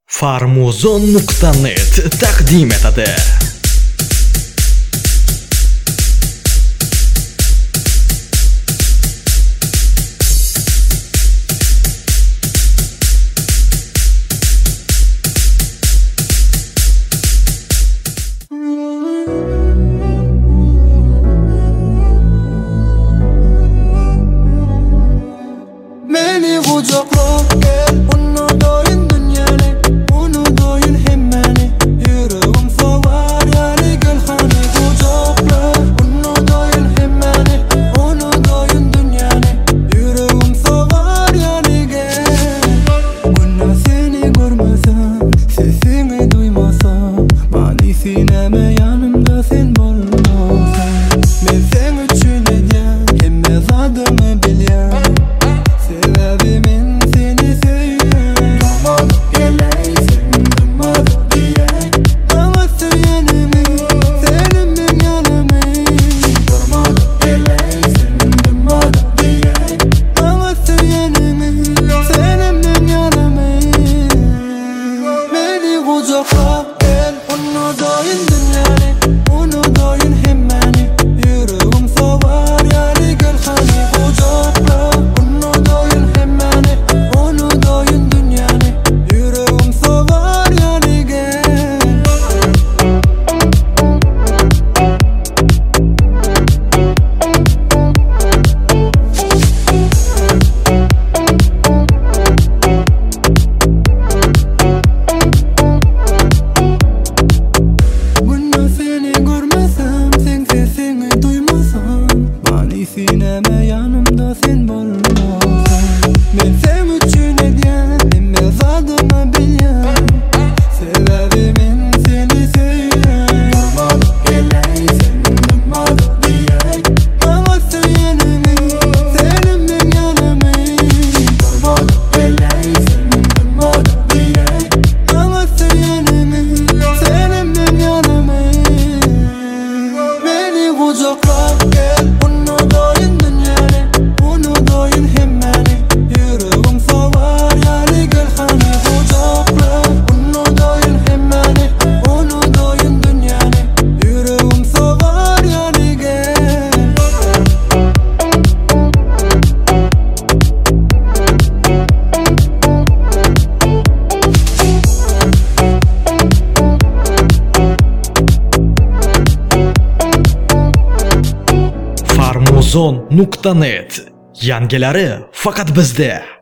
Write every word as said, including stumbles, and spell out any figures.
Farmuzon nuqta net taqdim etadi. Beni kucaklap gel, onu doyun dünyani, onu doyun hemmeni. Yüreğim soğar yani gel hani kucakla, onu doyun hemmeni, onu doyun dünyani. Yüreğim soğar yani gel. Günah seni görmesem, sesini duymasam, bani sineme yanımda sen bulmasan. Ben sen için edeyim, hemme zadımı bileyim. Sebebimin seni seveyim. Durmadı geleysin, durmadı diyeyim. Ama sevyenimi, senin ben yanımı. Durmadı geleysin, durmadı diyeyim. Ama sevyenimi, senin ben yanımı. Beni kucaklap gel, onu doyun dünyani, onu doyun hemmeni. Yüreğim soğar yani gel hani kucakla. Sineme yanımda sen bulmasan. Ben sen için edeyim, hemme zadımı bileyim. Sebebimin seni seveyim. Durmadı geleysin, durmadı diyeyim. Ama sevyenimi, senin ben yanımı. Durmadı geleysin, durmadı diyeyim. Ama sevyenimi, senin ben yanımı. Beni kucaklap gel, onu doyun dünyani, onu doyun hemmeni. Yüreğim soğar yani gel hani kucakla. Onu doyun hemmeni, onu doyun dünyani. Yüreğim soğar yani gel. Farmuzon nuqta net yangilari faqat bizda.